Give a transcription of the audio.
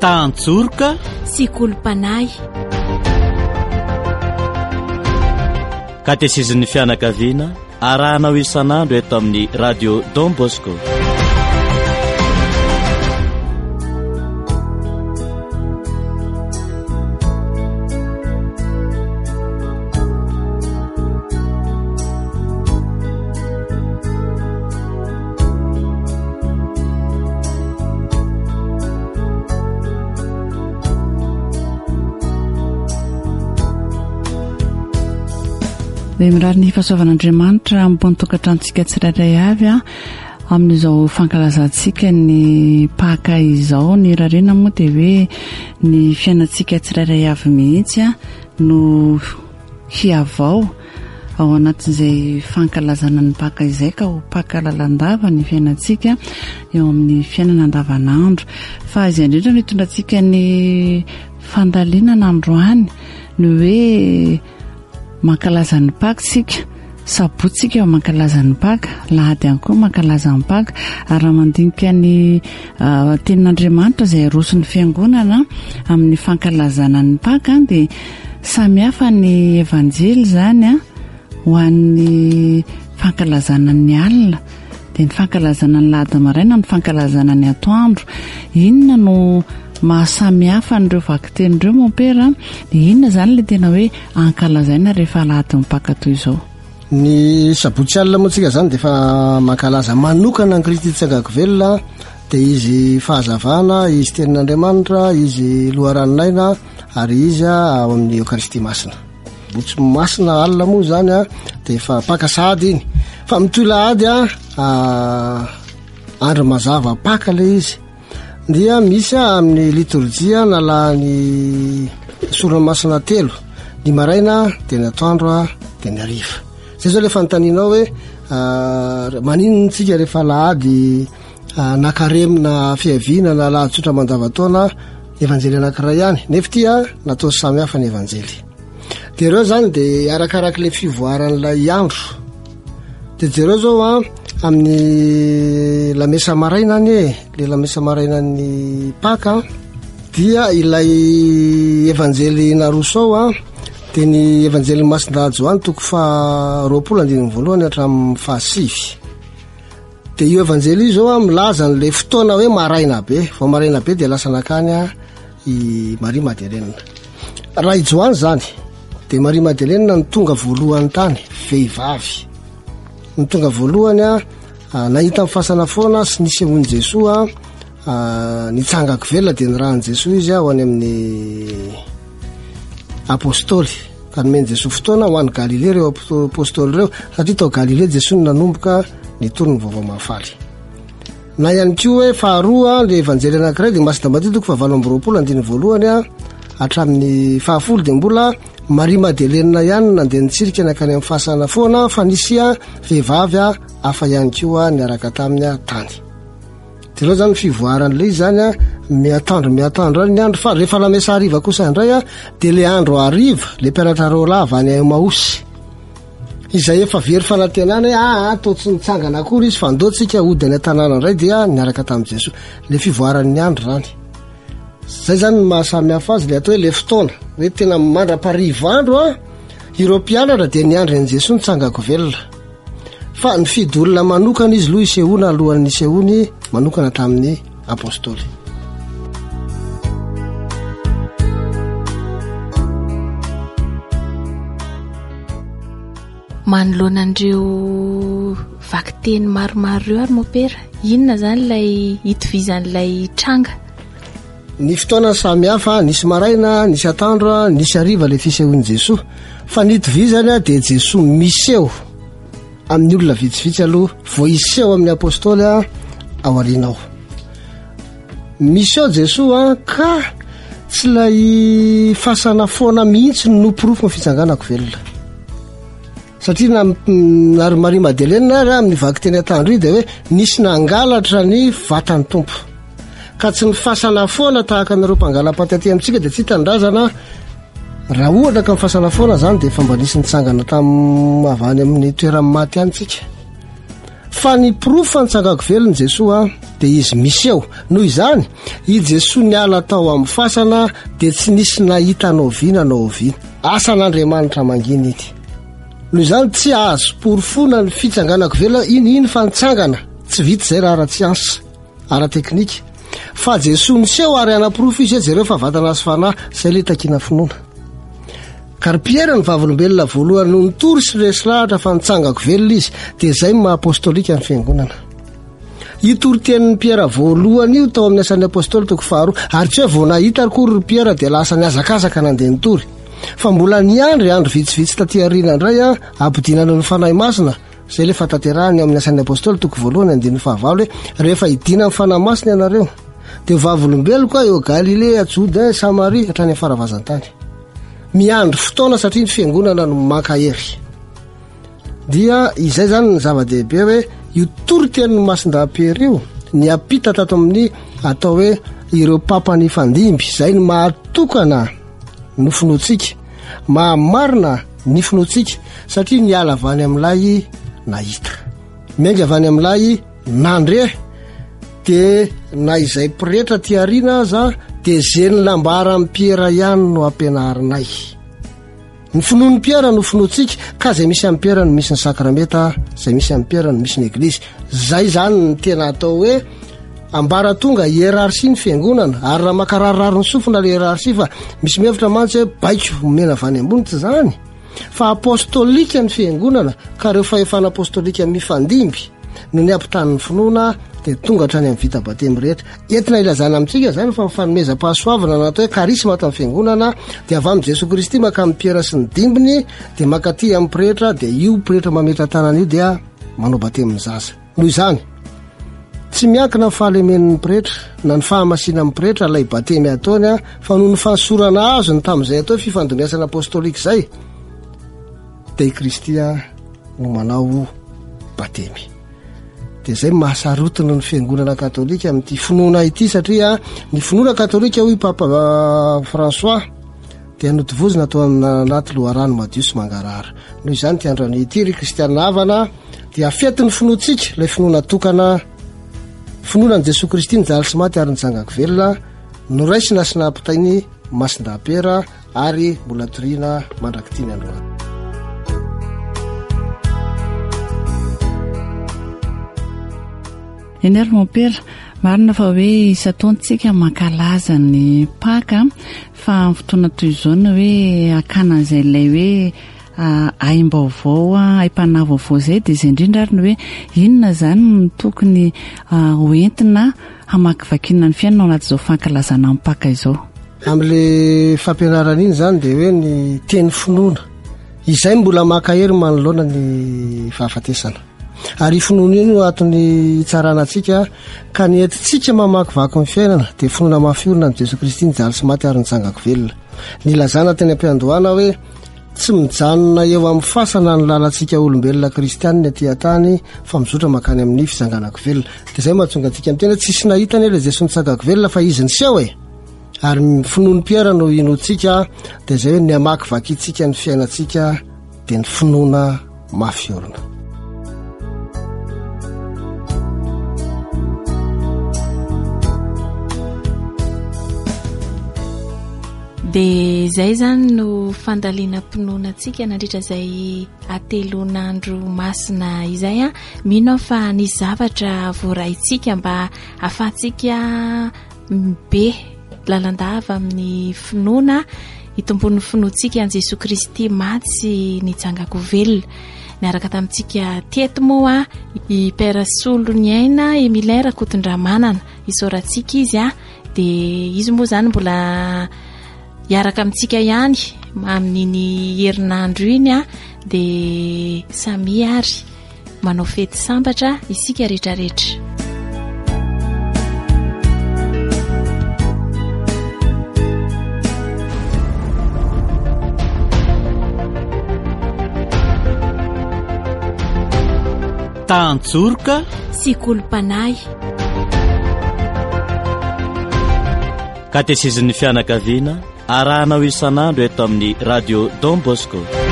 Tanjoroka sy Kolompanay. Katezizin'ny fianakaviana arahanao isan'andro eto amin'ny radio Don Bosco. Mirary ny fahasoavan'Andriamanitra ampontokatranotsika tsirairay avy amin'izao fankalazantsika ny paka izao. Ny rarina moa dia hoe ny fiainantsika tsirairay avy mihitsy no hiavao ao anatin'izay fankalazana ny paka izay ka ho paka lalandava ny fiainantsika eo amin'ny fiainana andavanandro. Fa izay indrindra no hitondrantsika ny fandalinana androany no hoe mankalaza ny paka sika, sabotsika eo mankalaza ny paka, lahady ihany koa mankalaza ny paka. Ary mandinika ny tenin'Andriamanitra izay aroson'ny fiangonana amin'ny fankalazana ny paka dia samihafa ny evanjely zany ho an'ny fankalazana ny alina, dia ny fankalazana ny lahady maraina, ny fankalazana ny atoandro. Inona no mahasamihafa n'ireo vakiten'ireo mompera dia inona zany ilay tena hoe ankalazaina rehefa lahady mipaka toy izao? Ny sabotsy alina moa tsika zany dia efa mankalaza manokana ny Kristy tsangako velona, dia izy fahazavana, izy tenin'Andriamanitra, izy loharaninaina, ary izy ao amin'ny Eukaristia masina. Botsy masina alina moa zany dia efa paka sahady iny, fa mitoy lahady andro mazava paka ilay izy. Dia misy amin'ny liturgia nalany soromasina telo, ny maraina dia ny atoandro dia ny hariva. Zay zao le fanontanianao hoe maninona tsika rehefa lahady nakaremina fiaviana na lahady tsotra mandavataona evanjely anankiray ihany, nefa tia natao samy hafa ny evanjely. Dia ireo zany dia arakarak'ilay fivoaran'ilay andro. Dia jereo zao amin'ny lamesa marainany le lamesa marainany paka dia ilay evanjely narosao dia ny evanjely masindajoany toko fa 20:1 hatramin'ny 7. dia io evanjely io zao milaza n'le fotoana hoe maraina be, vao maraina be dia lasa nakany i Marie Madeleine. Raha ijoany zany dia Marie Madeleine ny tonga voalohany tany, vehivavy ny tonga voalohany nahita amin'ny fasana foana sy nisehoan'i Jesoa nitsangako velona dia nirahan'i Jesoa izy ho any amin'ny apôstôly, ka nomeny Jesoa fotoana ho an'ny Galilée reo apôstôly reo, satria tao Galilée Jesoa no nanomboka nitoro ny vaovao mahafaly. Na ihany koa hoe faharoa le evanjely anankiray dia masina matitoko fa 20:1 hatramin'ny 10 dia mbola Marie Madeleine ihany nandeha nitsirika nakany amin'ny fasana foana, fa nisy vehivavy hafa ihany koa niaraka taminy tany. Dia ireo zany fivoaran'ilay zany miatandro ny andro. Fa rehefa lamesa hariva kosa indray dia le andro hariva le mpianatra lava any Emaosy izay efa very fanantenana hoe atao tsy nitsangana akory izy fa ndoatsika ody any an-tanàna indray dia niaraka tamin'i Jesoa. Le fivoaran'ny andro zany zay zany mahasamy hafa azy le atao hoe le fotoana hoe tena mandra-parivo andro ireo mpianatra dia ny andro an'i Jesoa nitsangako velona, fa ny fidy olona manokana izy loha isehoana alohan'ny isehoany manokana tamin'ny apôstôly. Manoloanan'ireo vakiteny maromaro ireo ary mopera, inona zany ilay hitovizan'ilay tranga? Ny fotoana samy hafa, nisy maraina, nisy atandro, nisy hariva le fisehoan'i Jesoa, fa ny hitovizany dia Jesoa miseho amin'ny olona vitsivitsy aloha vao iseho amin'ny apôstôly ao aorianao. Miseho Jesoa ka tsy lay fasana foana mihitsy no nomporofo ny fitsanganako velona, satria nary Marie Madeleine raha amin'ny vakiteny atandro io dia hoe nisy nangalatra ny vatan'ny tompo, ka tsy ny fasana foana tahaka anareo mpangala-paty aty amintsika dia tsy hitandrazana. Raha ohatra ka mifasana foana zany dia efa mba nisy nitsangana avy any amin'ny toerany maty any tsika. fa ny pirofo nitsangako velony Jesoa dia izy misy eo. Noho izany i Jesoa niala tao amin'ny fasana dia tsy nisy nahita naoviana naoviana. Asan'Andriamanitra mangina ity. Noho izany tsy azo porofona ny fitsanganako velona iny fa nitsangana. Tsy vita izay raha ara-tsiansa, ara-teknika. Fa Jesoa niseho ary ana-porofo izy jereo fa vatana sy fanahy izay le takiana finoana. Kary Pierre ny vavolombelona voalohany no nitory sy resy lahatra fa nitsangako velona izy dia izay maha-apôstôlika ny fiangonana. Io toritenin'ny Pierre voalohany io tao amin'ny asan'ny apôstôly toko 2 ary tsy hoe vao nahita akory Pierre dia lasa niazakazaka nandeha nitory. Fa mbola niandry andro vitsivitsy taty aoriana indray ampidinana ny fanahy masina izay le fatanterahany amin'ny asan'ny apôstôly toko 1:15 hoe rehefa hidina amin'ny fanahy masina ianareo dia vavolombelona koa eo Galilea, Jodea, Samaria hatrany amin'ny faravazan-tany. Miandry fotoana satria ny fiangonana no mankahery. Dia izay zany ny zava-dehibe hoe io toritenin'ny masin-daham-pery io ny apita tato amin'ny atao hoe ireo papany fandimby izay ny mahatokana ny finoantsika, mahamarina ny finoantsika satria niala avy any amin'ilay nahita. Miainga avy any amin'ilay nandre dia na izay pretra ty ariana aza dia izay ny lambara amin'ny Pierre ihany no ampianarinay. Ny finoan'ny Pierre no finoantsika ka izay misy amin'ny Pierre no misy ny sakramenta, izay misy amin'ny Pierre no misy ny eglizy. Zay zany ny tena atao hoe ambara tonga hierarsia ny fiangonana ary raha makararary ny sofina le hierarsia fa misy mihevitra mantsy hoe baiko mena avy any ambony tsy zany fa apôstôlika ny fiangonana ka reo fahefana apôstôlika mifandimby no ny ampitan'ny finoana dia tonga hatrany amin'ny vita batemy rehetra. Entina ilazana amintsika zany fa mifanomezam-pahasoavana natao hoe karisma ato amin'ny fiangonana dia avy amin'ny Jesosy Kristy maka amin'ny Pierre sy ny dimbiny dia makaty amin'ny pretra dia io pretra mametra tanana io dia manao batemin'ny zaza. Noho izany tsy miankina ny fahalemen'ny pretra na ny fahamasina amin'ny pretra lay batemy ataony fa noho ny fahasorana azo ny tamin'izay atao fifandoniasana apôstôlika izay dia i Kristy no manao batemy. Dia izay mahasarotina ny fiangonana katolika amin'ity finoana ity satria ny finoana katolika hoy Papa François dia notivozina atao anaty loharano madio sy mangarara. Noho izany ty androany ity ry kristianina havana dia afetin'ny finoantsika ilay finoana tokana finoanan'i Jesosy Kristy nijaly sy maty ary nitsangako velona noraisina sy nampitainy masin-daham-pera ary mbola toriana mandrakitiny androany. Ener mon père, marina fa hoe isataontsika mankalaza ny Paka fa amin'ny fotoana toy izao hoe akana izay ilay hoe aim-baovao aim-panahy vaovao izay dia izay indrindra ary ny hoe inona zany no tokony hoentina hamakivakiana ny fiainana ao anaty izao fankalazana amin'ny Paka izao. Amin'ilay fampianarana iny zany dia hoe ny teny finoana izay mbola mankahery manoloana ny fahafatesana. Ary finoana iny atony itsaranantsika ka ny entintsika mamakivaky ny fiainana dia finoana mafiorina ny Jesosy Kristy nijaly sy maty ary nitsangako velona. Ny lazana teny am-piandohana hoe tsy mijanona eo amin'ny fasana ny lalantsika olombelona kristianina aty an-tany fa mizotra makany amin'ny fisanganako velona. Dia izay mahatonga antsika amin'ny tena tsisy nahita ny ilay Jesosy nitsangako velona fa izy niseho ary finoan'ny Pierre no inoantsika dia izay hoe ny hamakivakintsika ny fiainantsika dia ny finoana mafiorina. Dia izay zany no fandaliana mpinoanantsika nandritra izay atelonandro masina izay mino fa ny zavatra voaraintsika mba ahafahantsika be lalandava amin'ny finoana hitombon'ny finoantsika an'i Jesosy Kristy maty sy nitsangako velona. Niaraka tamintsika teto moa i Père Solony aina Emilien Rakotondramanana isorantsika izy dia izy moa zany mbola hiaraka amintsika ihany amin'iny herinandro iny dia samy ary manao fety sambatra isika rehetrarehetra. Tantsorika sy kolom-panahy katesizin'ny fianakaviana arahanao isan'andro eto amin'ny radio Don Bosco.